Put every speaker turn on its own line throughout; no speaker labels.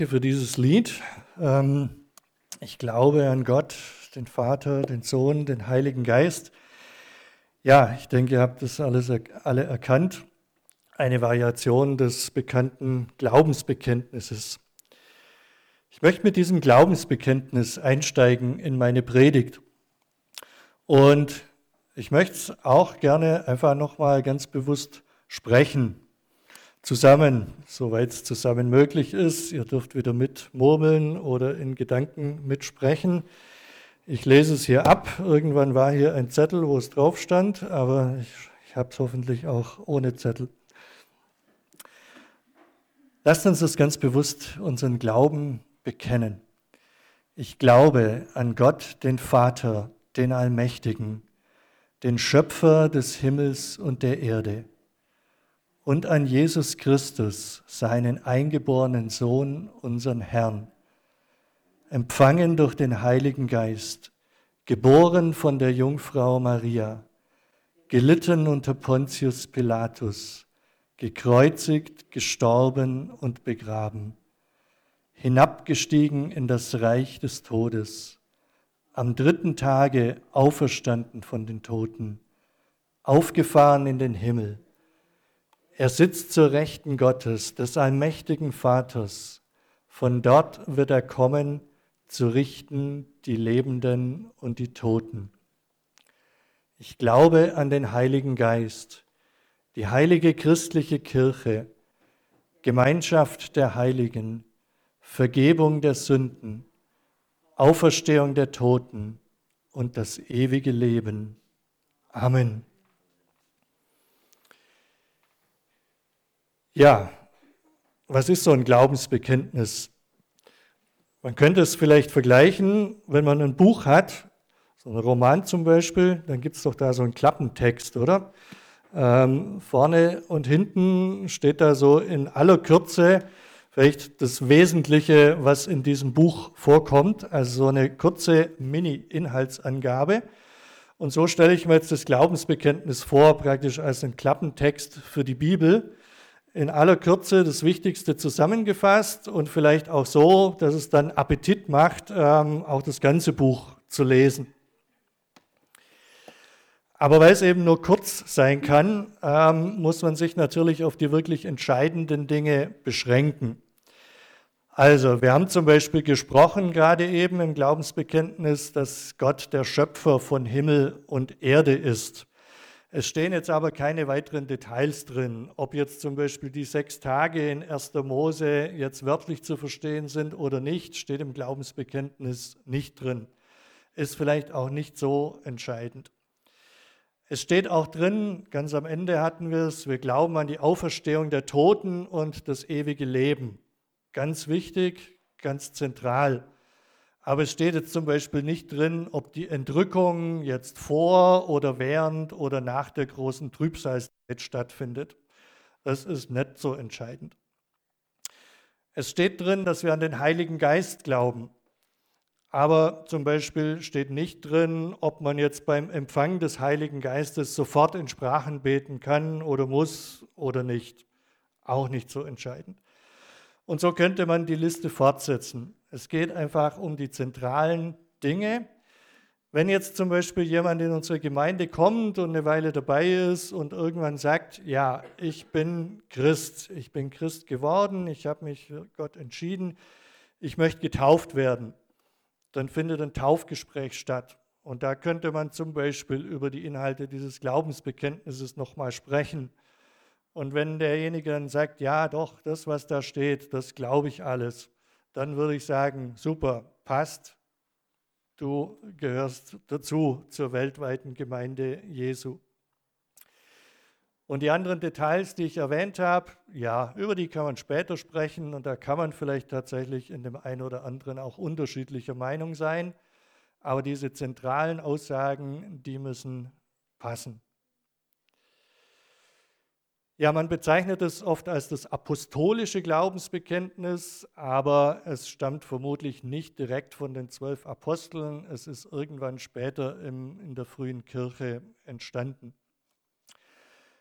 Für dieses Lied. Ich glaube an Gott, den Vater, den Sohn, den Heiligen Geist. Ja, ich denke, ihr habt das alle erkannt. Eine Variation des bekannten Glaubensbekenntnisses. Ich möchte mit diesem Glaubensbekenntnis einsteigen in meine Predigt. Und ich möchte es auch gerne einfach nochmal ganz bewusst sprechen. Zusammen, soweit es zusammen möglich ist. Ihr dürft wieder mitmurmeln oder in Gedanken mitsprechen. Ich lese es hier ab. Irgendwann war hier ein Zettel, wo es drauf stand, aber ich habe es hoffentlich auch ohne Zettel. Lasst uns das ganz bewusst unseren Glauben bekennen. Ich glaube an Gott, den Vater, den Allmächtigen, den Schöpfer des Himmels und der Erde, und an Jesus Christus, seinen eingeborenen Sohn, unseren Herrn, empfangen durch den Heiligen Geist, geboren von der Jungfrau Maria, gelitten unter Pontius Pilatus, gekreuzigt, gestorben und begraben, hinabgestiegen in das Reich des Todes, am 3. Tage auferstanden von den Toten, aufgefahren in den Himmel. Er sitzt zur Rechten Gottes, des allmächtigen Vaters. Von dort wird er kommen, zu richten die Lebenden und die Toten. Ich glaube an den Heiligen Geist, die heilige christliche Kirche, Gemeinschaft der Heiligen, Vergebung der Sünden, Auferstehung der Toten und das ewige Leben. Amen. Ja, was ist so ein Glaubensbekenntnis? Man könnte es vielleicht vergleichen, wenn man ein Buch hat, so ein Roman zum Beispiel, dann gibt es doch da so einen Klappentext, oder? Vorne und hinten steht da so in aller Kürze vielleicht das Wesentliche, was in diesem Buch vorkommt, also so eine kurze Mini-Inhaltsangabe. Und so stelle ich mir jetzt das Glaubensbekenntnis vor, praktisch als einen Klappentext für die Bibel. In aller Kürze das Wichtigste zusammengefasst und vielleicht auch so, dass es dann Appetit macht, auch das ganze Buch zu lesen. Aber weil es eben nur kurz sein kann, muss man sich natürlich auf die wirklich entscheidenden Dinge beschränken. Also, wir haben zum Beispiel gesprochen, gerade eben im Glaubensbekenntnis, dass Gott der Schöpfer von Himmel und Erde ist. Es stehen jetzt aber keine weiteren Details drin, ob jetzt zum Beispiel die 6 Tage in 1. Mose jetzt wörtlich zu verstehen sind oder nicht, steht im Glaubensbekenntnis nicht drin. Ist vielleicht auch nicht so entscheidend. Es steht auch drin, ganz am Ende hatten wir es, wir glauben an die Auferstehung der Toten und das ewige Leben. Ganz wichtig, ganz zentral. Aber es steht jetzt zum Beispiel nicht drin, ob die Entrückung jetzt vor oder während oder nach der großen Trübsalzeit stattfindet. Das ist nicht so entscheidend. Es steht drin, dass wir an den Heiligen Geist glauben. Aber zum Beispiel steht nicht drin, ob man jetzt beim Empfang des Heiligen Geistes sofort in Sprachen beten kann oder muss oder nicht. Auch nicht so entscheidend. Und so könnte man die Liste fortsetzen. Es geht einfach um die zentralen Dinge. Wenn jetzt zum Beispiel jemand in unsere Gemeinde kommt und eine Weile dabei ist und irgendwann sagt, ja, ich bin Christ geworden, ich habe mich für Gott entschieden, ich möchte getauft werden, dann findet ein Taufgespräch statt. Und da könnte man zum Beispiel über die Inhalte dieses Glaubensbekenntnisses nochmal sprechen. Und wenn derjenige dann sagt, ja doch, das, was da steht, das glaube ich alles, dann würde ich sagen, super, passt, du gehörst dazu, zur weltweiten Gemeinde Jesu. Und die anderen Details, die ich erwähnt habe, ja, über die kann man später sprechen und da kann man vielleicht tatsächlich in dem einen oder anderen auch unterschiedlicher Meinung sein, aber diese zentralen Aussagen, die müssen passen. Ja, man bezeichnet es oft als das apostolische Glaubensbekenntnis, aber es stammt vermutlich nicht direkt von den 12 Aposteln. Es ist irgendwann später in der frühen Kirche entstanden.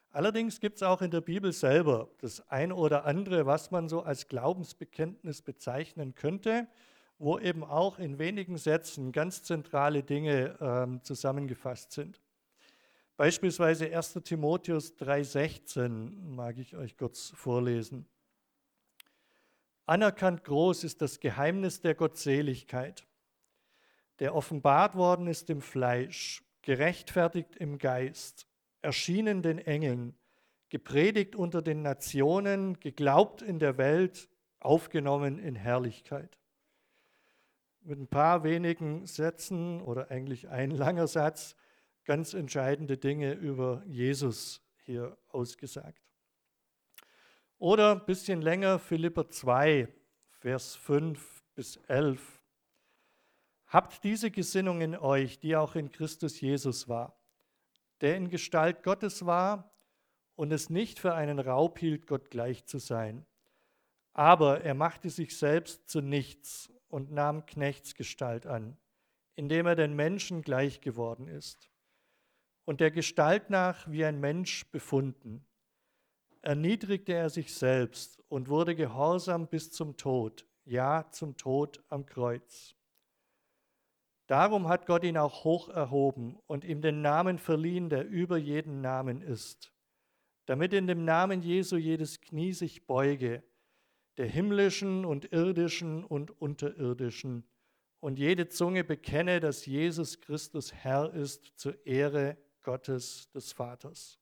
Allerdings gibt es auch in der Bibel selber das ein oder andere, was man so als Glaubensbekenntnis bezeichnen könnte, wo eben auch in wenigen Sätzen ganz zentrale Dinge zusammengefasst sind. Beispielsweise 1. Timotheus 3,16 mag ich euch kurz vorlesen. Anerkannt groß ist das Geheimnis der Gottseligkeit, der offenbart worden ist im Fleisch, gerechtfertigt im Geist, erschienen den Engeln, gepredigt unter den Nationen, geglaubt in der Welt, aufgenommen in Herrlichkeit. Mit ein paar wenigen Sätzen oder eigentlich ein langer Satz ganz entscheidende Dinge über Jesus hier ausgesagt. Oder ein bisschen länger Philipper 2, Vers 5 bis 11. Habt diese Gesinnung in euch, die auch in Christus Jesus war, der in Gestalt Gottes war und es nicht für einen Raub hielt, Gott gleich zu sein. Aber er machte sich selbst zu nichts und nahm Knechtsgestalt an, indem er den Menschen gleich geworden ist. Und der Gestalt nach wie ein Mensch befunden. Erniedrigte er sich selbst und wurde gehorsam bis zum Tod, ja, zum Tod am Kreuz. Darum hat Gott ihn auch hoch erhoben und ihm den Namen verliehen, der über jeden Namen ist, damit in dem Namen Jesu jedes Knie sich beuge, der himmlischen und irdischen und unterirdischen, und jede Zunge bekenne, dass Jesus Christus Herr ist, zur Ehre Gottes des Vaters.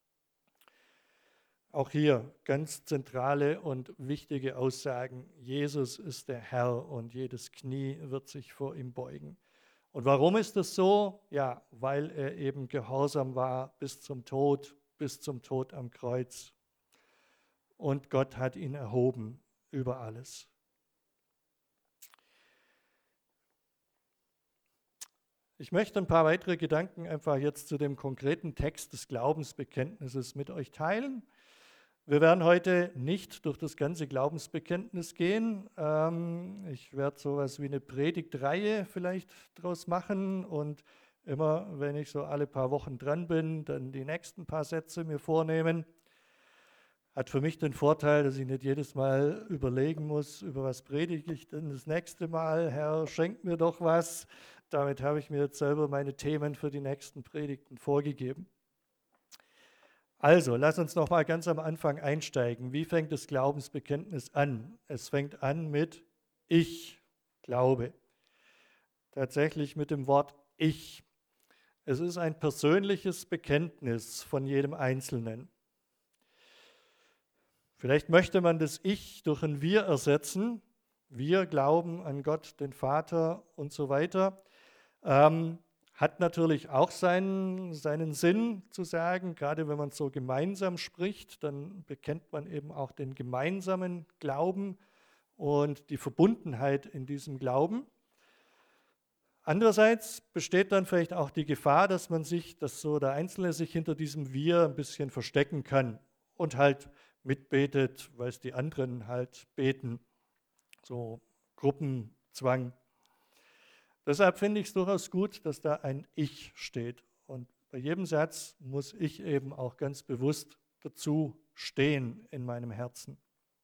Auch hier ganz zentrale und wichtige Aussagen. Jesus ist der Herr und jedes Knie wird sich vor ihm beugen. Und warum ist das so? Ja, weil er eben gehorsam war bis zum Tod am Kreuz. Und Gott hat ihn erhoben über alles. Ich möchte ein paar weitere Gedanken einfach jetzt zu dem konkreten Text des Glaubensbekenntnisses mit euch teilen. Wir werden heute nicht durch das ganze Glaubensbekenntnis gehen. Ich werde sowas wie eine Predigtreihe vielleicht draus machen und immer, wenn ich so alle paar Wochen dran bin, dann die nächsten paar Sätze mir vornehmen. Hat für mich den Vorteil, dass ich nicht jedes Mal überlegen muss, über was predige ich denn das nächste Mal. Herr, schenk mir doch was. Damit habe ich mir jetzt selber meine Themen für die nächsten Predigten vorgegeben. Also, lass uns noch mal ganz am Anfang einsteigen. Wie fängt das Glaubensbekenntnis an? Es fängt an mit Ich glaube. Tatsächlich mit dem Wort Ich. Es ist ein persönliches Bekenntnis von jedem Einzelnen. Vielleicht möchte man das Ich durch ein Wir ersetzen. Wir glauben an Gott, den Vater und so weiter. Hat natürlich auch seinen Sinn zu sagen, gerade wenn man so gemeinsam spricht, dann bekennt man eben auch den gemeinsamen Glauben und die Verbundenheit in diesem Glauben. Andererseits besteht dann vielleicht auch die Gefahr, dass so der Einzelne sich hinter diesem Wir ein bisschen verstecken kann und halt mitbetet, weil es die anderen halt beten. So Gruppenzwang. Deshalb finde ich es durchaus gut, dass da ein Ich steht. Und bei jedem Satz muss ich eben auch ganz bewusst dazu stehen in meinem Herzen.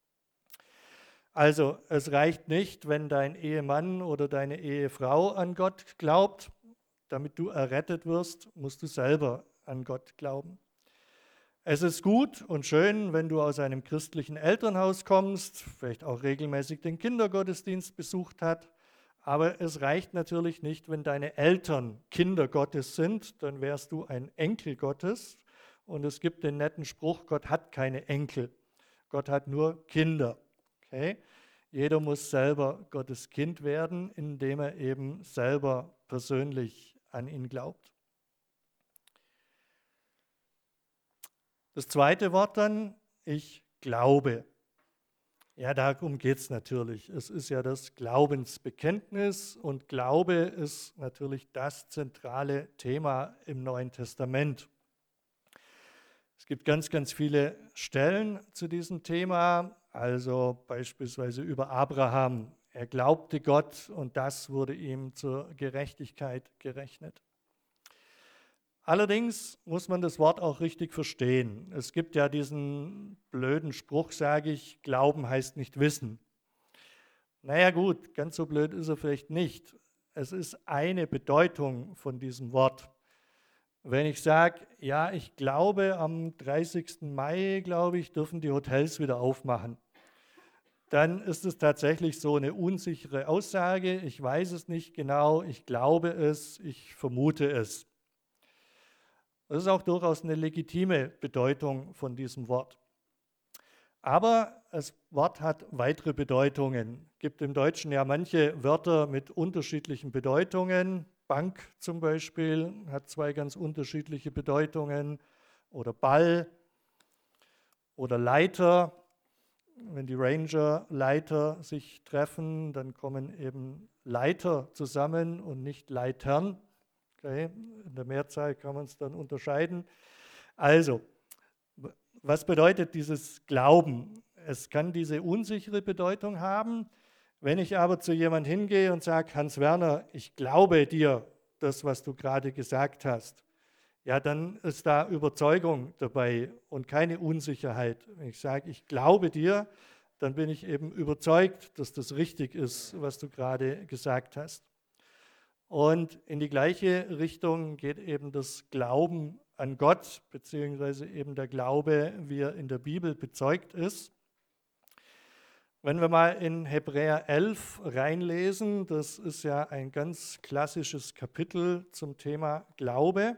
Also es reicht nicht, wenn dein Ehemann oder deine Ehefrau an Gott glaubt. Damit du errettet wirst, musst du selber an Gott glauben. Es ist gut und schön, wenn du aus einem christlichen Elternhaus kommst, vielleicht auch regelmäßig den Kindergottesdienst besucht hast. Aber es reicht natürlich nicht, wenn deine Eltern Kinder Gottes sind, dann wärst du ein Enkel Gottes. Und es gibt den netten Spruch, Gott hat keine Enkel, Gott hat nur Kinder. Okay? Jeder muss selber Gottes Kind werden, indem er eben selber persönlich an ihn glaubt. Das zweite Wort dann, ich glaube. Ja, darum geht es natürlich. Es ist ja das Glaubensbekenntnis und Glaube ist natürlich das zentrale Thema im Neuen Testament. Es gibt ganz, ganz viele Stellen zu diesem Thema, also beispielsweise über Abraham. Er glaubte Gott und das wurde ihm zur Gerechtigkeit gerechnet. Allerdings muss man das Wort auch richtig verstehen. Es gibt ja diesen blöden Spruch, sage ich, Glauben heißt nicht wissen. Naja gut, ganz so blöd ist er vielleicht nicht. Es ist eine Bedeutung von diesem Wort. Wenn ich sage, ja, ich glaube, am 30. Mai, glaube ich, dürfen die Hotels wieder aufmachen, dann ist es tatsächlich so eine unsichere Aussage. Ich weiß es nicht genau, ich glaube es, ich vermute es. Das ist auch durchaus eine legitime Bedeutung von diesem Wort. Aber das Wort hat weitere Bedeutungen. Es gibt im Deutschen ja manche Wörter mit unterschiedlichen Bedeutungen. Bank zum Beispiel hat zwei ganz unterschiedliche Bedeutungen. Oder Ball oder Leiter. Wenn die Ranger-Leiter sich treffen, dann kommen eben Leiter zusammen und nicht Leitern. Okay. In der Mehrzahl kann man es dann unterscheiden. Also, was bedeutet dieses Glauben? Es kann diese unsichere Bedeutung haben. Wenn ich aber zu jemand hingehe und sage, Hans Werner, ich glaube dir das, was du gerade gesagt hast, ja, dann ist da Überzeugung dabei und keine Unsicherheit. Wenn ich sage, ich glaube dir, dann bin ich eben überzeugt, dass das richtig ist, was du gerade gesagt hast. Und in die gleiche Richtung geht eben das Glauben an Gott, beziehungsweise eben der Glaube, wie er in der Bibel bezeugt ist. Wenn wir mal in Hebräer 11 reinlesen, das ist ja ein ganz klassisches Kapitel zum Thema Glaube.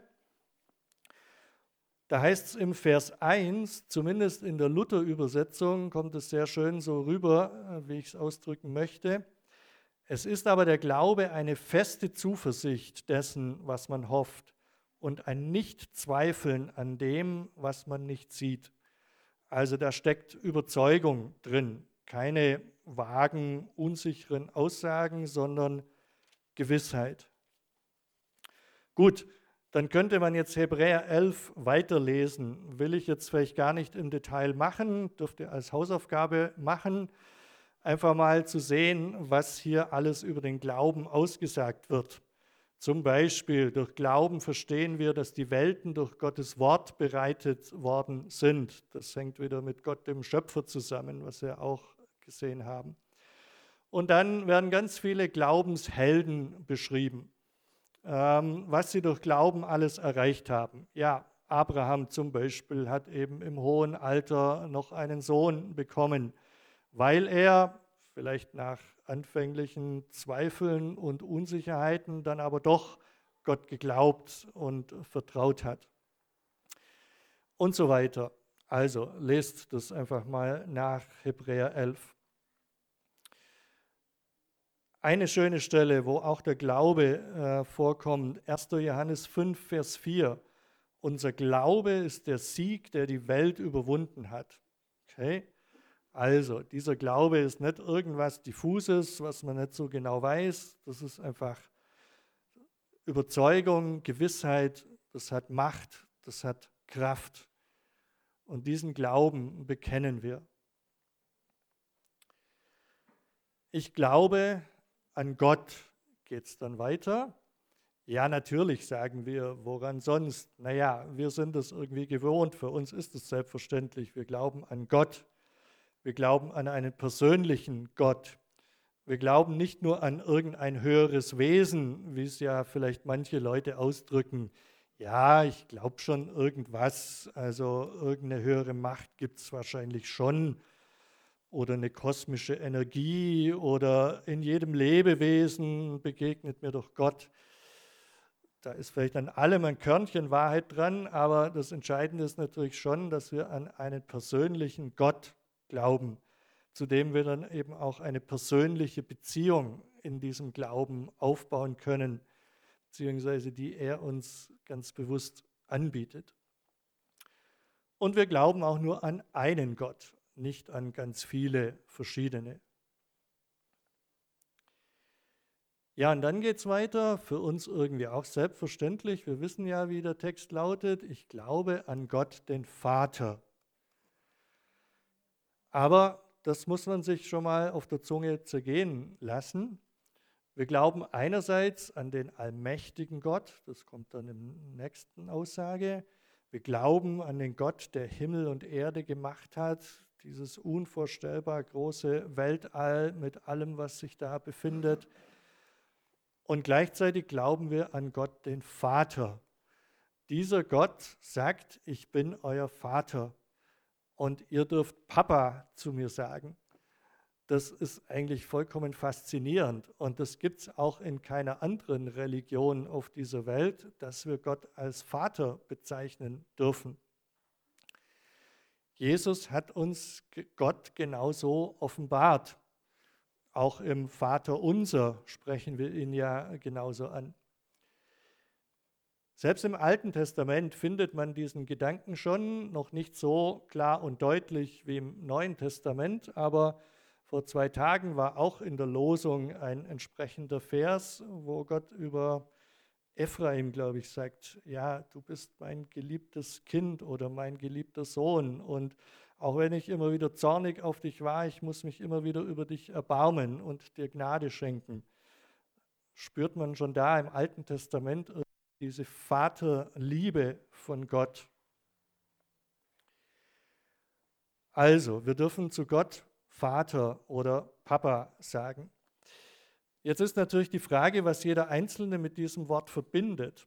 Da heißt es im Vers 1, zumindest in der Luther-Übersetzung kommt es sehr schön so rüber, wie ich es ausdrücken möchte. Es ist aber der Glaube eine feste Zuversicht dessen, was man hofft, und ein Nichtzweifeln an dem, was man nicht sieht. Also da steckt Überzeugung drin, keine vagen, unsicheren Aussagen, sondern Gewissheit. Gut, dann könnte man jetzt Hebräer 11 weiterlesen. Will ich jetzt vielleicht gar nicht im Detail machen, dürft ihr als Hausaufgabe machen, einfach mal zu sehen, was hier alles über den Glauben ausgesagt wird. Zum Beispiel, durch Glauben verstehen wir, dass die Welten durch Gottes Wort bereitet worden sind. Das hängt wieder mit Gott, dem Schöpfer, zusammen, was wir auch gesehen haben. Und dann werden ganz viele Glaubenshelden beschrieben, was sie durch Glauben alles erreicht haben. Ja, Abraham zum Beispiel hat eben im hohen Alter noch einen Sohn bekommen, weil er vielleicht nach anfänglichen Zweifeln und Unsicherheiten dann aber doch Gott geglaubt und vertraut hat. Und so weiter. Also lest das einfach mal nach Hebräer 11. Eine schöne Stelle, wo auch der Glaube vorkommt, 1. Johannes 5, Vers 4. Unser Glaube ist der Sieg, der die Welt überwunden hat. Okay? Also, dieser Glaube ist nicht irgendwas Diffuses, was man nicht so genau weiß. Das ist einfach Überzeugung, Gewissheit, das hat Macht, das hat Kraft. Und diesen Glauben bekennen wir. Ich glaube an Gott, geht es dann weiter. Ja, natürlich, sagen wir, woran sonst? Naja, wir sind es irgendwie gewohnt, für uns ist es selbstverständlich. Wir glauben an Gott. Wir glauben an einen persönlichen Gott. Wir glauben nicht nur an irgendein höheres Wesen, wie es ja vielleicht manche Leute ausdrücken. Ja, ich glaube schon irgendwas, also irgendeine höhere Macht gibt es wahrscheinlich schon. Oder eine kosmische Energie oder in jedem Lebewesen begegnet mir doch Gott. Da ist vielleicht an allem ein Körnchen Wahrheit dran, aber das Entscheidende ist natürlich schon, dass wir an einen persönlichen Gott glauben, zu dem wir dann eben auch eine persönliche Beziehung in diesem Glauben aufbauen können, beziehungsweise die er uns ganz bewusst anbietet. Und wir glauben auch nur an einen Gott, nicht an ganz viele verschiedene. Ja, und dann geht es weiter, für uns irgendwie auch selbstverständlich. Wir wissen ja, wie der Text lautet, ich glaube an Gott, den Vater. Aber das muss man sich schon mal auf der Zunge zergehen lassen. Wir glauben einerseits an den allmächtigen Gott, das kommt dann in der nächsten Aussage. Wir glauben an den Gott, der Himmel und Erde gemacht hat, dieses unvorstellbar große Weltall mit allem, was sich da befindet. Und gleichzeitig glauben wir an Gott, den Vater. Dieser Gott sagt, ich bin euer Vater und ihr dürft Papa zu mir sagen. Das ist eigentlich vollkommen faszinierend und das gibt es auch in keiner anderen Religion auf dieser Welt, dass wir Gott als Vater bezeichnen dürfen. Jesus hat uns Gott genauso offenbart. Auch im Vaterunser sprechen wir ihn ja genauso an. Selbst im Alten Testament findet man diesen Gedanken schon noch nicht so klar und deutlich wie im Neuen Testament, aber vor 2 Tagen war auch in der Losung ein entsprechender Vers, wo Gott über Ephraim, glaube ich, sagt, ja, du bist mein geliebtes Kind oder mein geliebter Sohn. Und auch wenn ich immer wieder zornig auf dich war, ich muss mich immer wieder über dich erbarmen und dir Gnade schenken. Spürt man schon da im Alten Testament diese Vaterliebe von Gott. Also, wir dürfen zu Gott Vater oder Papa sagen. Jetzt ist natürlich die Frage, was jeder Einzelne mit diesem Wort verbindet.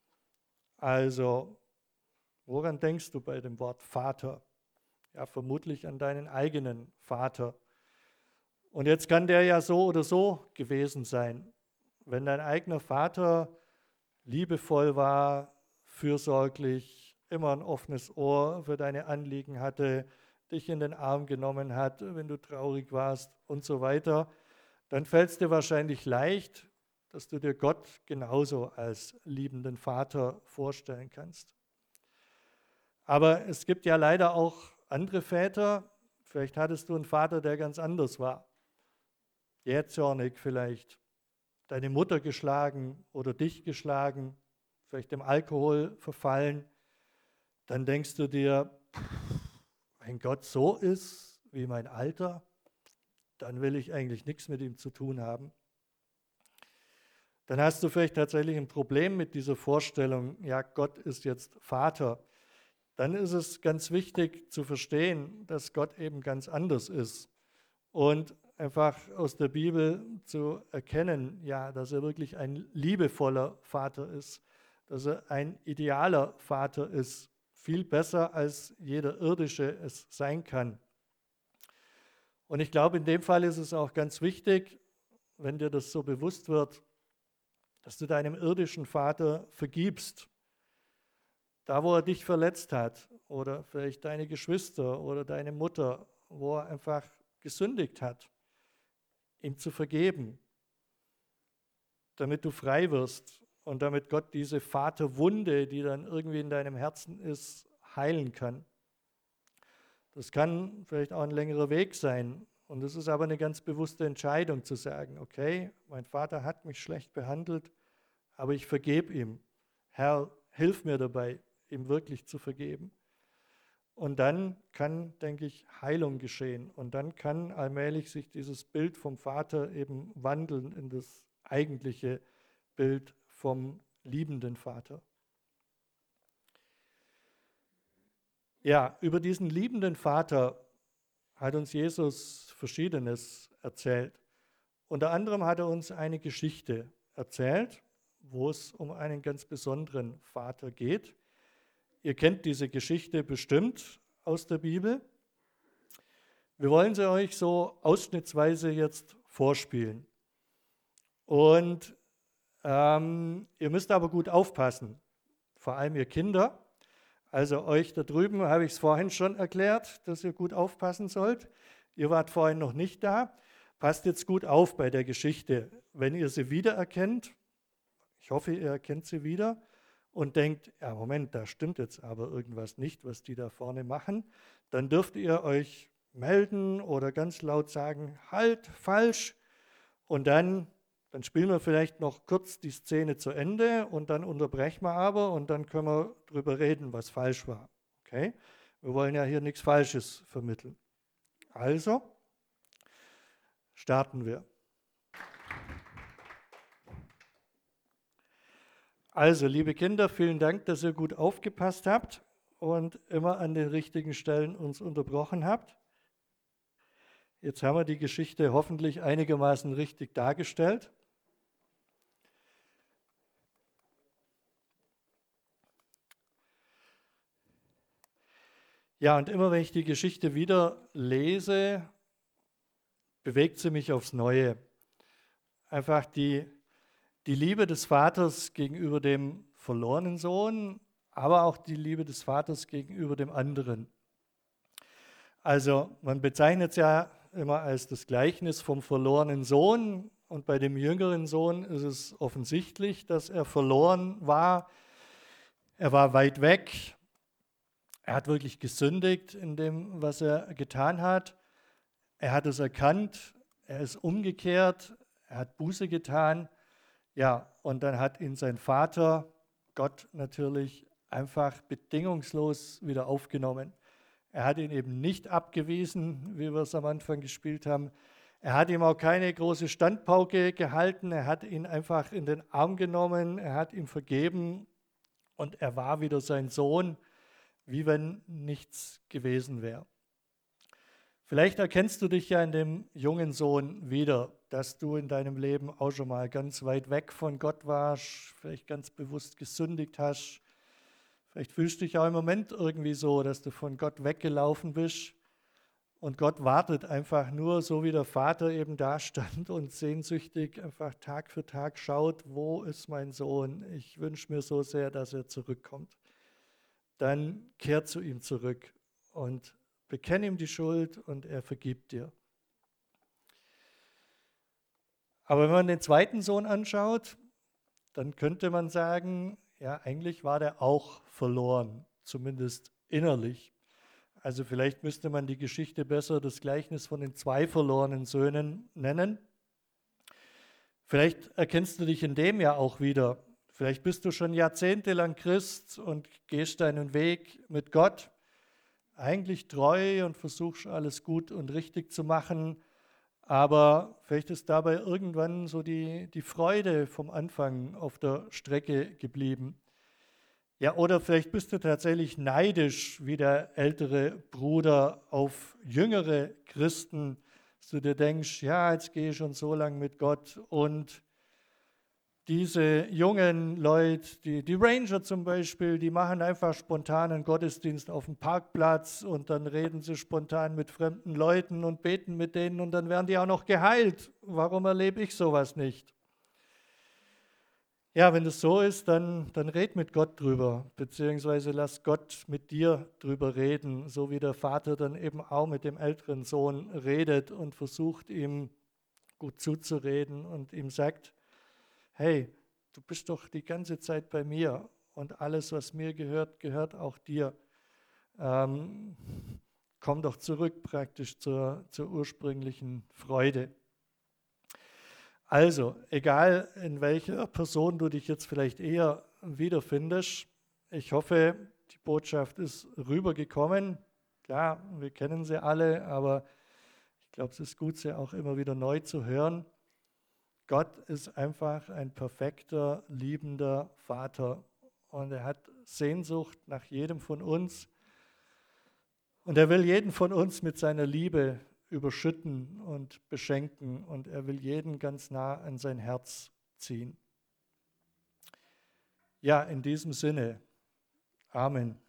Also, woran denkst du bei dem Wort Vater? Ja, vermutlich an deinen eigenen Vater. Und jetzt kann der ja so oder so gewesen sein. Wenn dein eigener Vater liebevoll war, fürsorglich, immer ein offenes Ohr für deine Anliegen hatte, dich in den Arm genommen hat, wenn du traurig warst und so weiter, dann fällt es dir wahrscheinlich leicht, dass du dir Gott genauso als liebenden Vater vorstellen kannst. Aber es gibt ja leider auch andere Väter, vielleicht hattest du einen Vater, der ganz anders war, jähzornig vielleicht, deine Mutter geschlagen oder dich geschlagen, vielleicht dem Alkohol verfallen, dann denkst du dir, wenn Gott so ist wie mein Alter, dann will ich eigentlich nichts mit ihm zu tun haben. Dann hast du vielleicht tatsächlich ein Problem mit dieser Vorstellung, ja, Gott ist jetzt Vater. Dann ist es ganz wichtig zu verstehen, dass Gott eben ganz anders ist und einfach aus der Bibel zu erkennen, ja, dass er wirklich ein liebevoller Vater ist, dass er ein idealer Vater ist, viel besser als jeder irdische es sein kann. Und ich glaube, in dem Fall ist es auch ganz wichtig, wenn dir das so bewusst wird, dass du deinem irdischen Vater vergibst. Da, wo er dich verletzt hat oder vielleicht deine Geschwister oder deine Mutter, wo er einfach gesündigt hat, ihm zu vergeben, damit du frei wirst und damit Gott diese Vaterwunde, die dann irgendwie in deinem Herzen ist, heilen kann. Das kann vielleicht auch ein längerer Weg sein. Und es ist aber eine ganz bewusste Entscheidung zu sagen, okay, mein Vater hat mich schlecht behandelt, aber ich vergebe ihm. Herr, hilf mir dabei, ihm wirklich zu vergeben. Und dann kann, denke ich, Heilung geschehen. Und dann kann allmählich sich dieses Bild vom Vater eben wandeln in das eigentliche Bild vom liebenden Vater. Ja, über diesen liebenden Vater hat uns Jesus Verschiedenes erzählt. Unter anderem hat er uns eine Geschichte erzählt, wo es um einen ganz besonderen Vater geht. Ihr kennt diese Geschichte bestimmt aus der Bibel. Wir wollen sie euch so ausschnittsweise jetzt vorspielen. Und ihr müsst aber gut aufpassen, vor allem ihr Kinder. Also euch da drüben habe ich es vorhin schon erklärt, dass ihr gut aufpassen sollt. Ihr wart vorhin noch nicht da. Passt jetzt gut auf bei der Geschichte. Wenn ihr sie wiedererkennt, ich hoffe, ihr erkennt sie wieder und denkt, ja Moment, da stimmt jetzt aber irgendwas nicht, was die da vorne machen, dann dürft ihr euch melden oder ganz laut sagen, halt, falsch. Und dann spielen wir vielleicht noch kurz die Szene zu Ende und dann unterbrechen wir aber und dann können wir drüber reden, was falsch war. Okay? Wir wollen ja hier nichts Falsches vermitteln. Also, starten wir. Also, liebe Kinder, vielen Dank, dass ihr gut aufgepasst habt und immer an den richtigen Stellen uns unterbrochen habt. Jetzt haben wir die Geschichte hoffentlich einigermaßen richtig dargestellt. Ja, und immer wenn ich die Geschichte wieder lese, bewegt sie mich aufs Neue. Einfach die Liebe des Vaters gegenüber dem verlorenen Sohn, aber auch die Liebe des Vaters gegenüber dem anderen. Also man bezeichnet es ja immer als das Gleichnis vom verlorenen Sohn, und bei dem jüngeren Sohn ist es offensichtlich, dass er verloren war. Er war weit weg. Er hat wirklich gesündigt in dem, was er getan hat. Er hat es erkannt. Er ist umgekehrt. Er hat Buße getan. Ja, und dann hat ihn sein Vater, Gott natürlich, einfach bedingungslos wieder aufgenommen. Er hat ihn eben nicht abgewiesen, wie wir es am Anfang gespielt haben. Er hat ihm auch keine große Standpauke gehalten. Er hat ihn einfach in den Arm genommen. Er hat ihm vergeben und er war wieder sein Sohn, wie wenn nichts gewesen wäre. Vielleicht erkennst du dich ja in dem jungen Sohn wieder, dass du in deinem Leben auch schon mal ganz weit weg von Gott warst, vielleicht ganz bewusst gesündigt hast. Vielleicht fühlst du dich auch im Moment irgendwie so, dass du von Gott weggelaufen bist und Gott wartet einfach nur, so wie der Vater eben da stand und sehnsüchtig einfach Tag für Tag schaut, wo ist mein Sohn? Ich wünsche mir so sehr, dass er zurückkommt. Dann kehr zu ihm zurück und bekenn ihm die Schuld und er vergibt dir. Aber wenn man den zweiten Sohn anschaut, dann könnte man sagen, ja, eigentlich war der auch verloren, zumindest innerlich. Also vielleicht müsste man die Geschichte besser das Gleichnis von den 2 verlorenen Söhnen nennen. Vielleicht erkennst du dich in dem ja auch wieder. Vielleicht bist du schon jahrzehntelang Christ und gehst deinen Weg mit Gott, eigentlich treu und versuchst alles gut und richtig zu machen, aber vielleicht ist dabei irgendwann so die Freude vom Anfang auf der Strecke geblieben. Ja, oder vielleicht bist du tatsächlich neidisch wie der ältere Bruder auf jüngere Christen, dass du dir denkst, ja, jetzt gehe ich schon so lange mit Gott und diese jungen Leute, die Ranger zum Beispiel, die machen einfach spontan einen Gottesdienst auf dem Parkplatz und dann reden sie spontan mit fremden Leuten und beten mit denen und dann werden die auch noch geheilt. Warum erlebe ich sowas nicht? Ja, wenn das so ist, dann red mit Gott drüber, beziehungsweise lass Gott mit dir drüber reden, so wie der Vater dann eben auch mit dem älteren Sohn redet und versucht ihm gut zuzureden und ihm sagt, hey, du bist doch die ganze Zeit bei mir und alles, was mir gehört, gehört auch dir. Ähm, komm doch zurück praktisch zur ursprünglichen Freude. Also, egal in welcher Person du dich jetzt vielleicht eher wiederfindest, ich hoffe, die Botschaft ist rübergekommen. Klar, wir kennen sie alle, aber ich glaube, es ist gut, sie auch immer wieder neu zu hören. Gott ist einfach ein perfekter, liebender Vater und er hat Sehnsucht nach jedem von uns und er will jeden von uns mit seiner Liebe überschütten und beschenken und er will jeden ganz nah an sein Herz ziehen. Ja, in diesem Sinne. Amen.